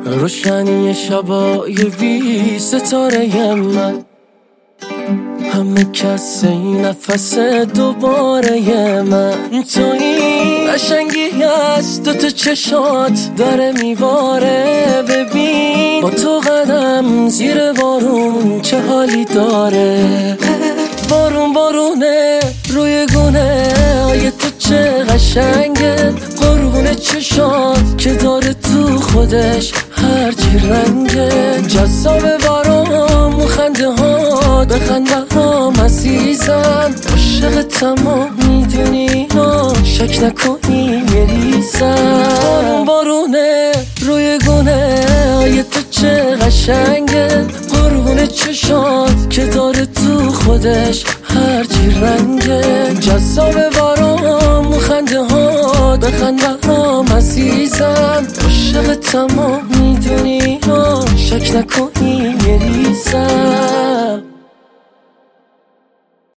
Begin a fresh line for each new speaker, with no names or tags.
روشنی شبای بی ستاره من، همه کس این نفس دوباره من. تویی قشنگی از دوتا چشات داره میباره. ببین با تو قدم زیر بارون چه حالی داره. بارون بارونه روی گونه های تو چه قشنگه. قربون چشات که داره تو خودش هرچی رنگه. جذاب برام خنده ها بخنده هم عزیزم. عاشق تمام میدونی شک نکنی میریزم. بارون بارونه روی گونه های تو چه قشنگه. قربون چشات که داره تو خودش هرچی رنگه. جذاب برام خنده ها بخنده هم عزیزم. عاشق تمام میدونی شک نکنی